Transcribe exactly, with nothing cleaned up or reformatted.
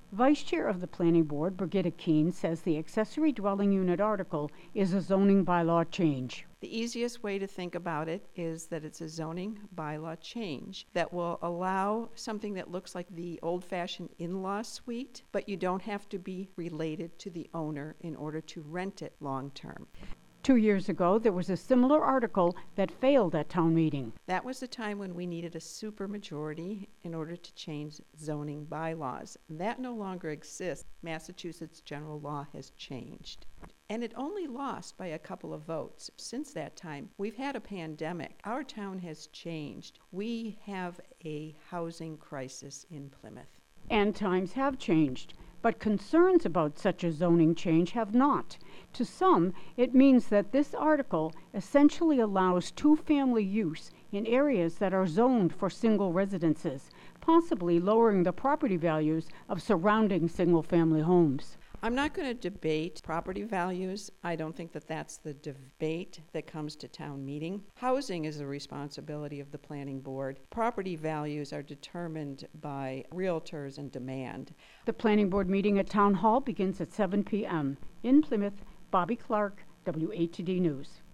Vice Chair of the Planning Board, Brigitta Keene, says the accessory dwelling unit article is a zoning bylaw change. The easiest way to think about it is that it's a zoning bylaw change that will allow something that looks like the old-fashioned in-law suite, but you don't have to be related to the owner in order to rent it long-term. Two years ago, there was a similar article that failed at town meeting. That was the time when we needed a supermajority in order to change zoning bylaws. That no longer exists. Massachusetts general law has changed. And it only lost by a couple of votes. Since that time, we've had a pandemic. Our town has changed. We have a housing crisis in Plymouth. And times have changed. But concerns about such a zoning change have not. To some, it means that this article essentially allows two-family use in areas that are zoned for single residences, possibly lowering the property values of surrounding single-family homes. I'm not going to debate property values. I don't think that that's the debate that comes to town meeting. Housing is the responsibility of the planning board. Property values are determined by realtors and demand. The planning board meeting at Town Hall begins at seven p.m. In Plymouth, Bobby Clark, W A T D News.